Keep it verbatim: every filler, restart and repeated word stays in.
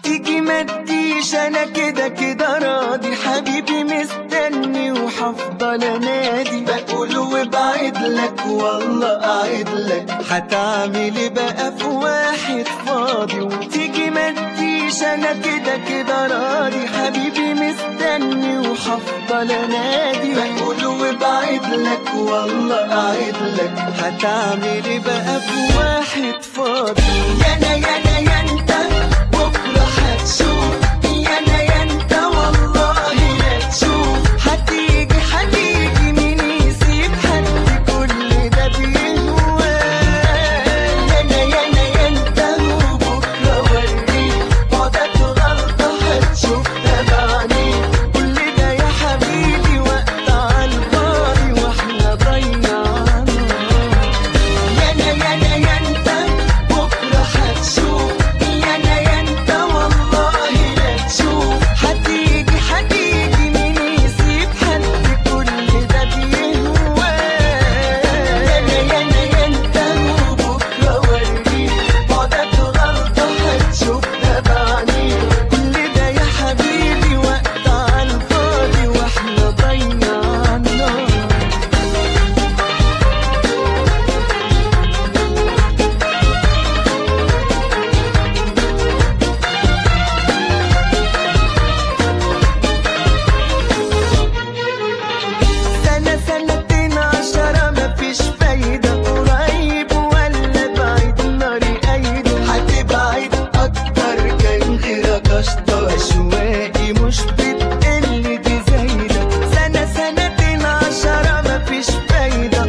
تيجي ما تجيش انا كده كده راضي، حبيبي مستني وحفضل انادي، بقول وبعد لك والله اعد لك، هتعملي بقى في واحد فاضي؟ وتيجي ما تجيش انا كده كده راضي، حبيبي مستني وحفضل انادي، بقول وبعد لك والله اعد لك، هتعملي بقى في واحد فاضي. يانا يانا يا انت بكره هتشوف، يانا يا انت والله لا تشوف، هتيجي هتيجي مين يسيب حد كل ده بيهوى. يانا يانا يا انت وبكره وريك بعدك غلطه هتشوفها بعينيك، كل ده يا حبيبي وقت عالفاضي واحنا ضيعنا. يانا يانا يا انت بكره هتشوف، يانا يا انت والله لا تشوف، هتيجي هتيجي مين يسيب حد كل ده بيهوى. يانا يانا يا انت وبكره وريك بعدك غلطه هتشوفها بعينيك، كل ده يا حبيبي وقت عالفاضي واحنا ضيعنا. سنة سنتين عشرة مفيش فايدة، قريب ولا بعيد ناري قايدة، هتبعد أكتر كان غيرك أشطر، أشواقي مش بتقل دي زايدة. سنة سنتين عشرة مفيش فايدة،